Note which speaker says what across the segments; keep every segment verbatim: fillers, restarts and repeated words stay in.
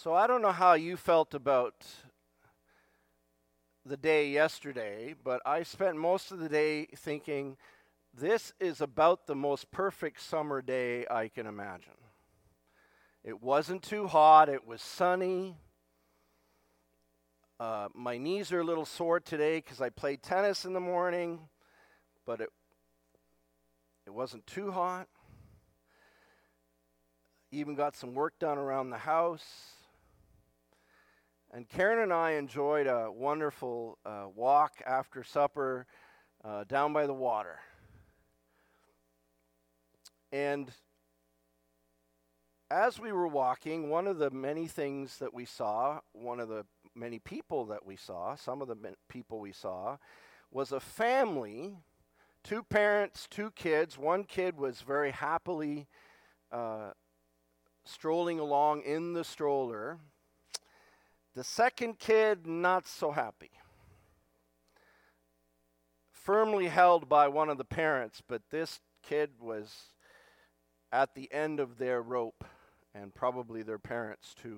Speaker 1: So I don't know how you felt about the day yesterday, but I spent most of the day thinking, this is about the most perfect summer day I can imagine. It wasn't too hot, it was sunny. Uh, my knees are a little sore today because I played tennis in the morning, but it, it wasn't too hot. Even got some work done around the house. And Karen and I enjoyed a wonderful uh, walk after supper uh, down by the water. And as we were walking, one of the many things that we saw, one of the many people that we saw, some of the people we saw, was a family, two parents, two kids. One kid was very happily uh, strolling along in the stroller. The second kid, not so happy. Firmly held by one of the parents, but this kid was at the end of their rope, and probably their parents too.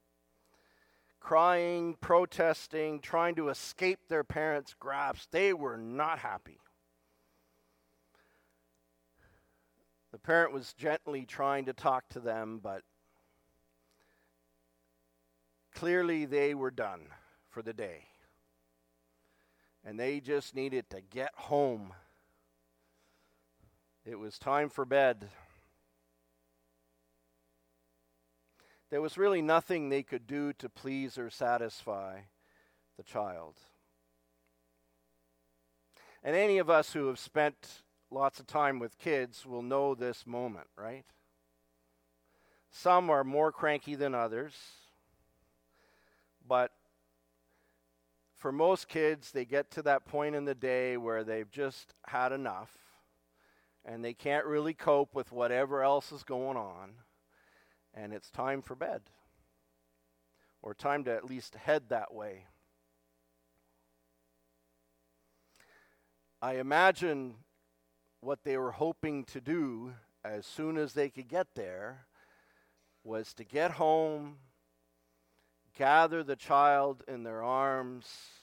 Speaker 1: Crying, protesting, trying to escape their parents' grasp. They were not happy. The parent was gently trying to talk to them, but clearly they were done for the day. And they just needed to get home. It was time for bed. There was really nothing they could do to please or satisfy the child. And any of us who have spent lots of time with kids will know this moment, right? Some are more cranky than others, but for most kids, they get to that point in the day where they've just had enough, and they can't really cope with whatever else is going on. And it's time for bed, or time to at least head that way. I imagine what they were hoping to do as soon as they could get there was to get home, gather the child in their arms,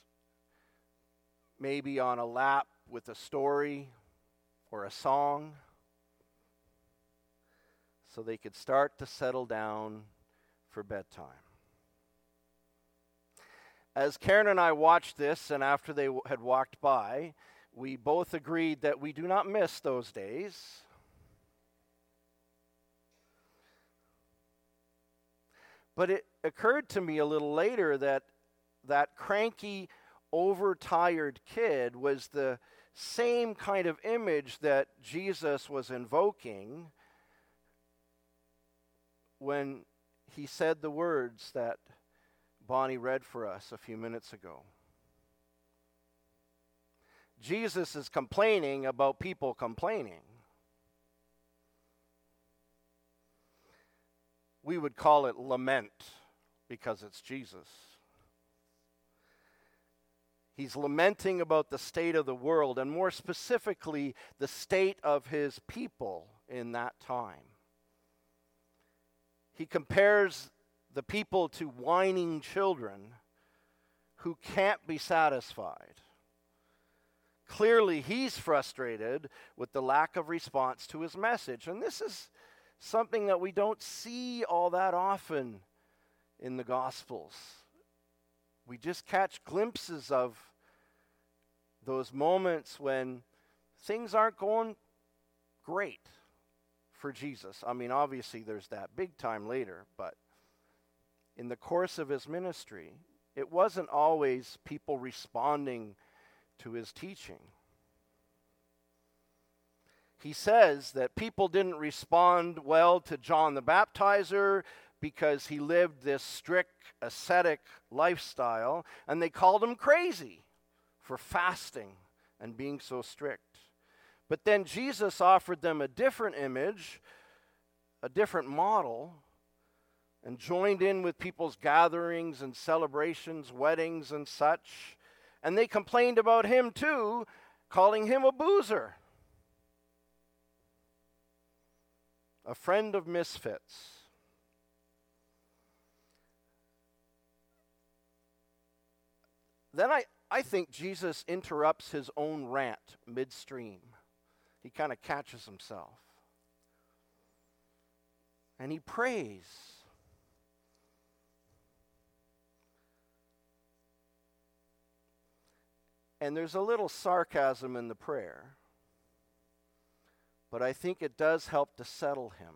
Speaker 1: maybe on a lap with a story or a song, so they could start to settle down for bedtime. As Karen and I watched this, and after they w- had walked by, we both agreed that we do not miss those days. But it occurred to me a little later that that cranky, overtired kid was the same kind of image that Jesus was invoking when he said the words that Bonnie read for us a few minutes ago. Jesus is complaining about people complaining. We would call it lament because it's Jesus. He's lamenting about the state of the world, and more specifically, the state of his people in that time. He compares the people to whining children who can't be satisfied. Clearly, he's frustrated with the lack of response to his message. And this is something that we don't see all that often in the Gospels. We just catch glimpses of those moments when things aren't going great for Jesus. I mean, obviously there's that big time later, but in the course of his ministry, it wasn't always people responding to his teaching. He says that people didn't respond well to John the Baptizer because he lived this strict ascetic lifestyle, and they called him crazy for fasting and being so strict. But then Jesus offered them a different image, a different model, and joined in with people's gatherings and celebrations, weddings and such. And they complained about him too, calling him a boozer, a friend of misfits. then I, I think Jesus interrupts his own rant midstream. He kind of catches himself. And he prays. And there's a little sarcasm in the prayer, but I think it does help to settle him.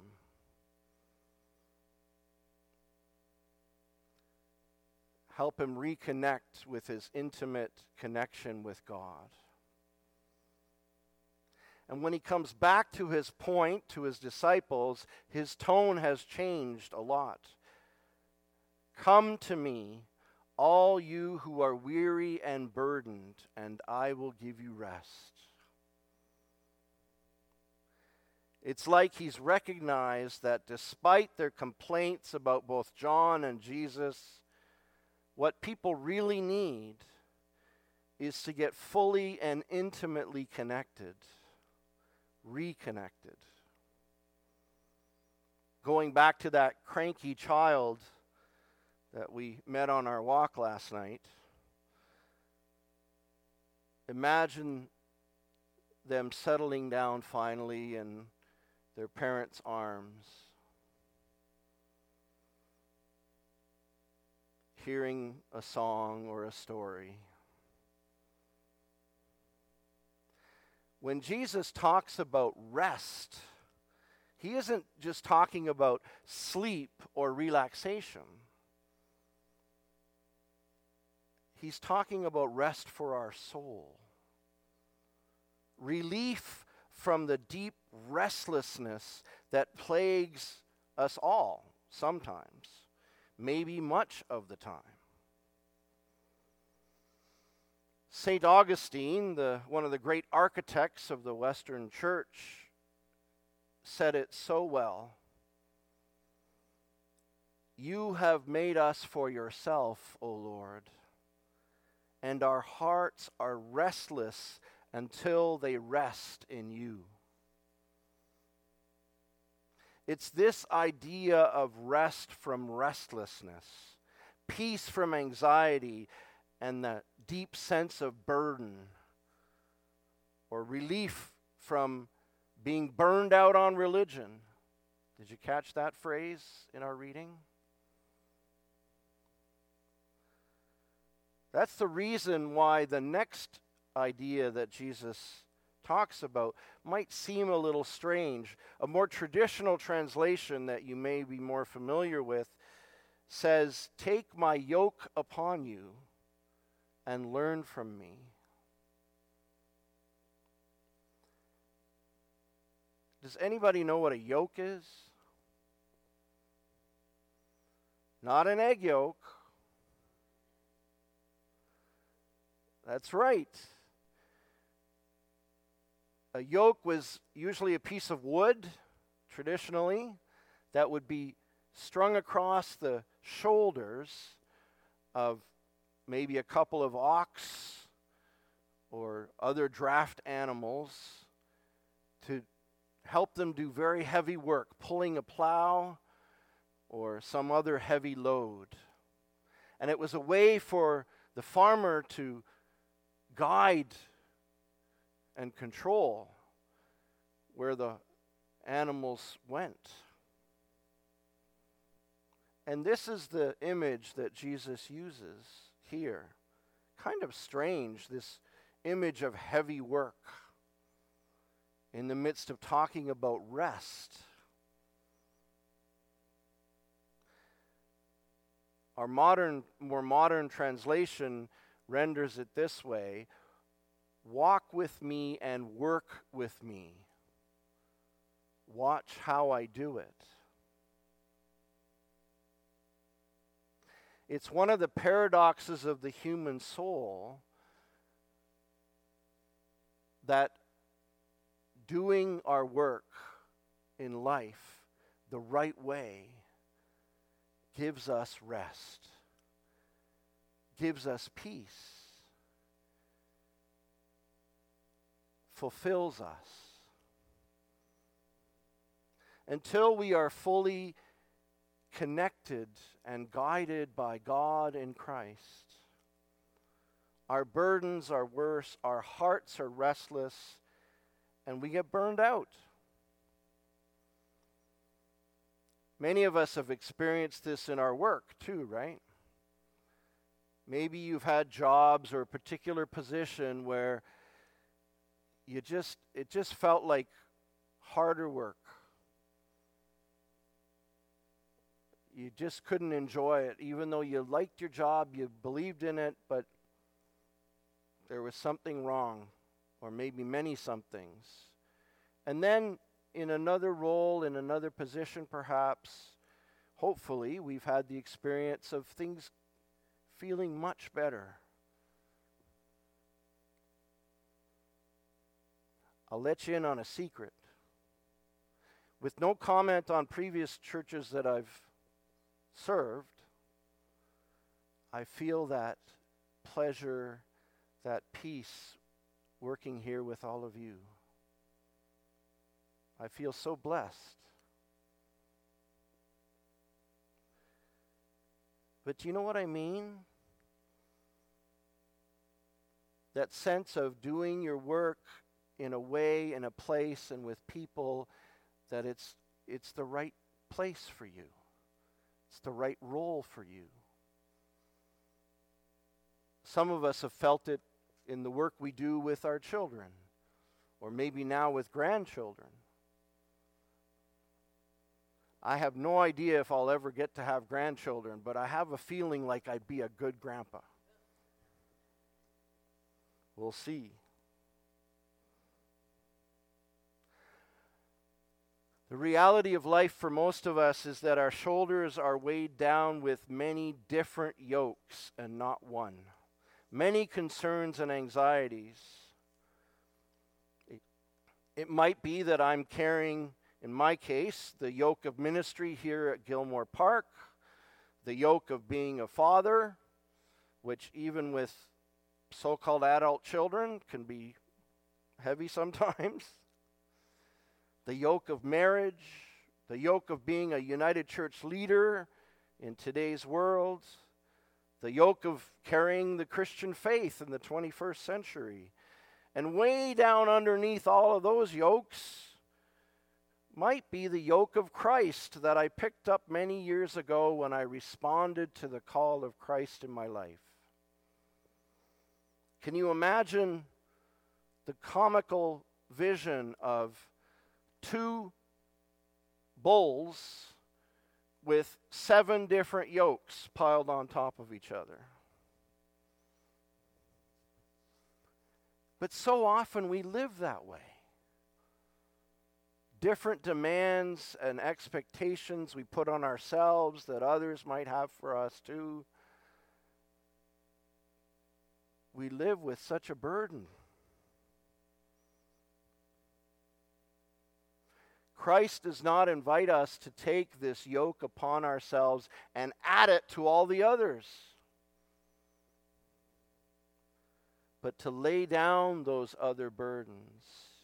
Speaker 1: Help him reconnect with his intimate connection with God. And when he comes back to his point, to his disciples, his tone has changed a lot. Come to me, all you who are weary and burdened, and I will give you rest. It's like he's recognized that despite their complaints about both John and Jesus, what people really need is to get fully and intimately connected, reconnected. Going back to that cranky child that we met on our walk last night, imagine them settling down finally in their parents' arms, hearing a song or a story. When Jesus talks about rest, he isn't just talking about sleep or relaxation. He's talking about rest for our soul. Relief from the deep restlessness that plagues us all sometimes, maybe much of the time. Saint Augustine, the, one of the great architects of the Western Church, said it so well. You have made us for yourself, O Lord, and our hearts are restless until they rest in you. It's this idea of rest from restlessness, peace from anxiety, and the deep sense of burden, or relief from being burned out on religion. Did you catch that phrase in our reading? That's the reason why the next idea that Jesus talks about might seem a little strange. A more traditional translation that you may be more familiar with says, "Take my yoke upon you and learn from me." Does anybody know what a yoke is? Not an egg yolk. That's right. A yoke was usually a piece of wood, traditionally, that would be strung across the shoulders of maybe a couple of ox or other draft animals to help them do very heavy work, pulling a plow or some other heavy load. And it was a way for the farmer to guide and control where the animals went. And this is the image that Jesus uses here. Kind of strange, this image of heavy work in the midst of talking about rest. Our modern, more modern translation renders it this way: walk with me and work with me. Watch how I do it. It's one of the paradoxes of the human soul that doing our work in life the right way gives us rest, gives us peace, fulfills us. Until we are fully connected and guided by God in Christ, Our burdens are worse, our hearts are restless, and we get burned out. Many of us have experienced this in our work too, right? Maybe you've had jobs or a particular position where you just it just felt like harder work. You just couldn't enjoy it, even though you liked your job, you believed in it, but there was something wrong, or maybe many somethings. And then in another role, in another position perhaps, hopefully we've had the experience of things feeling much better. I'll let you in on a secret. With no comment on previous churches that I've served, I feel that pleasure, that peace working here with all of you. I feel so blessed. But do you know what I mean? That sense of doing your work in a way, in a place, and with people that it's it's the right place for you. It's the right role for you. Some of us have felt it in the work we do with our children, or maybe now with grandchildren. I have no idea if I'll ever get to have grandchildren, but I have a feeling like I'd be a good grandpa. We'll see. The reality of life for most of us is that our shoulders are weighed down with many different yokes and not one. Many concerns and anxieties. It, it might be that I'm carrying, in my case, the yoke of ministry here at Gilmore Park, the yoke of being a father, which even with so-called adult children can be heavy sometimes. The yoke of marriage, the yoke of being a United Church leader in today's world, the yoke of carrying the Christian faith in the twenty-first century. And way down underneath all of those yokes might be the yoke of Christ that I picked up many years ago when I responded to the call of Christ in my life. Can you imagine the comical vision of two bulls with seven different yokes piled on top of each other? But so often we live that way. Different demands and expectations we put on ourselves that others might have for us too. We live with such a burden. Christ does not invite us to take this yoke upon ourselves and add it to all the others, but to lay down those other burdens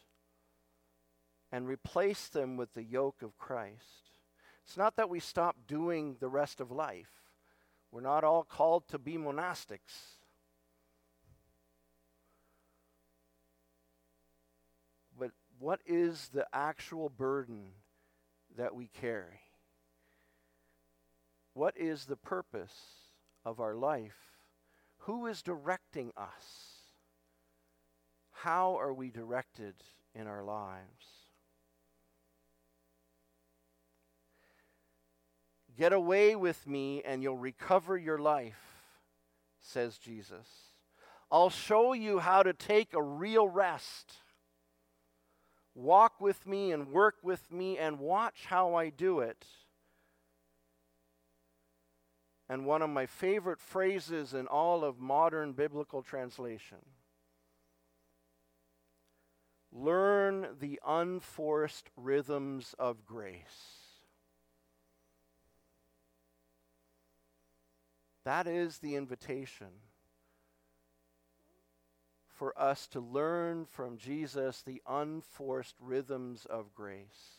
Speaker 1: and replace them with the yoke of Christ. It's not that we stop doing the rest of life. We're not all called to be monastics. But what is the actual burden that we carry? What is the purpose of our life? Who is directing us? How are we directed in our lives? Get away with me and you'll recover your life, says Jesus. I'll show you how to take a real rest. Walk with me and work with me and watch how I do it. And one of my favorite phrases in all of modern biblical translation: learn the unforced rhythms of grace. That is the invitation for us to learn from Jesus the unforced rhythms of grace.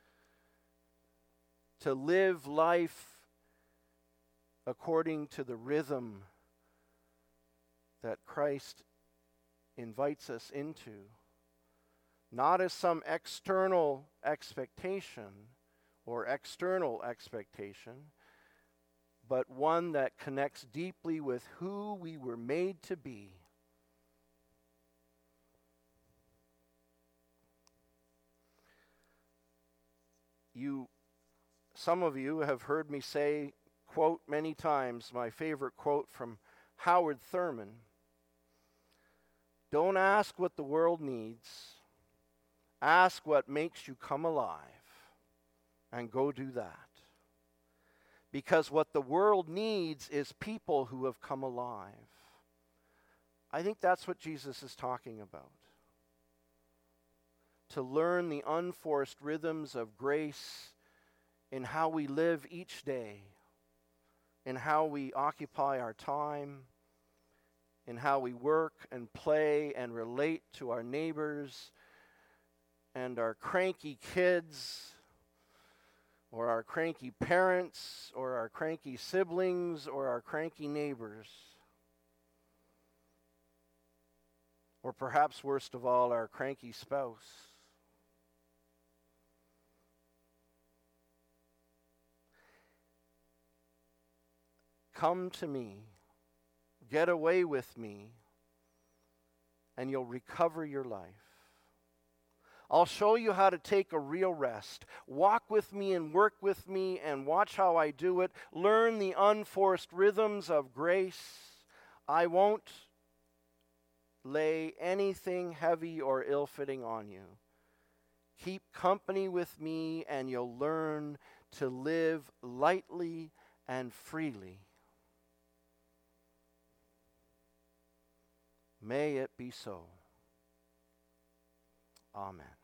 Speaker 1: To live life according to the rhythm that Christ invites us into, not as some external expectation or external expectation, but one that connects deeply with who we were made to be. You, some of you have heard me say, quote many times, my favorite quote from Howard Thurman: "Don't ask what the world needs. Ask what makes you come alive, and go do that." Because what the world needs is people who have come alive. I think that's what Jesus is talking about. To learn the unforced rhythms of grace in how we live each day, in how we occupy our time, in how we work and play and relate to our neighbors and our cranky kids, or our cranky parents, or our cranky siblings, or our cranky neighbors. Or perhaps worst of all, our cranky spouse. Come to me, get away with me, and you'll recover your life. I'll show you how to take a real rest. Walk with me and work with me and watch how I do it. Learn the unforced rhythms of grace. I won't lay anything heavy or ill-fitting on you. Keep company with me and you'll learn to live lightly and freely. May it be so. Amen.